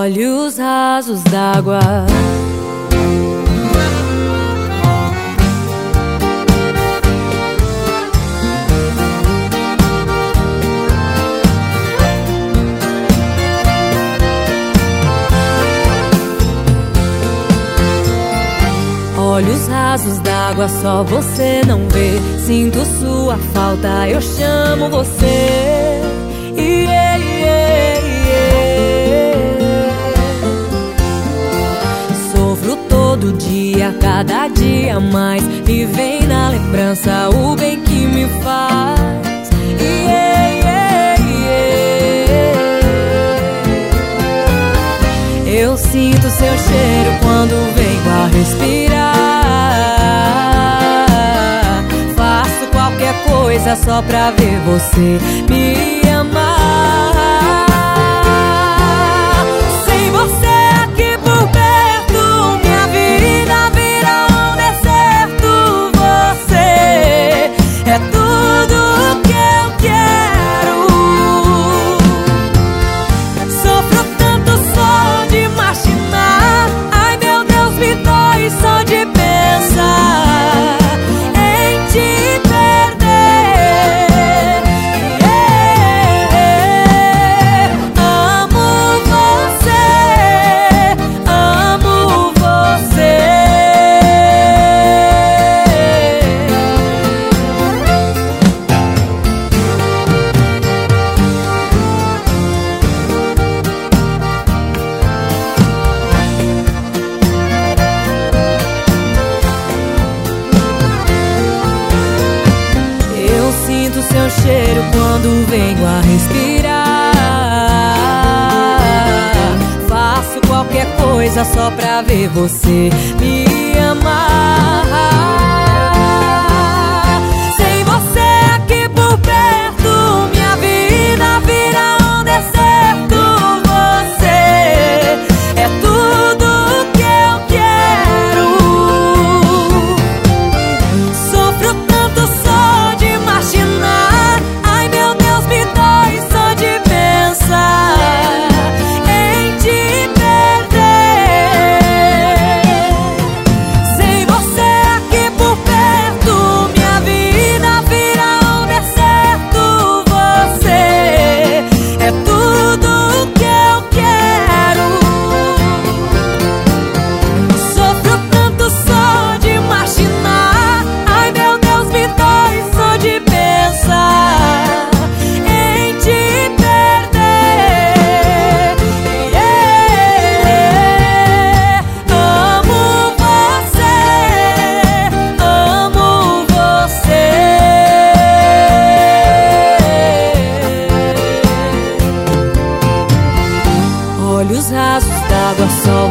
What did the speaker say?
Olhos rasos d'água. Olhos rasos d'água, só você não vê. Sinto sua falta, eu chamo você. Yeah, yeah, yeah. Sofro todo dia, cada dia mais. E vem na lembrança o bem que me faz. Yeah, yeah, yeah. Eu sinto seu cheiro quando venho a respirar. Faço qualquer coisa só pra ver você me amar. Sem você aqui por perto, minha vida vira um deserto. Você é tudo que eu quero. Sofro tanto só de imaginar. Ai meu Deus, me dói só de pensar em te perder. Yeah. Amo você, amo você. Eu sinto seu cheiro quando venho a respirar. Faço qualquer coisa só pra ver você me amar. Sem você aqui por perto, minha vida vira um deserto. Você é tudo que eu quero. Sofro tanto só de imaginar. Ai meu Deus, me dói só de pensar em te perder. Sem você aqui por perto, minha vida vira um deserto. Você é tudo que eu quero. Sofro tanto só de imaginar. Ai meu Deus, me dói só de pensar em te perder. Yeah. Amo você, amo você. Olhos rasos d'água, só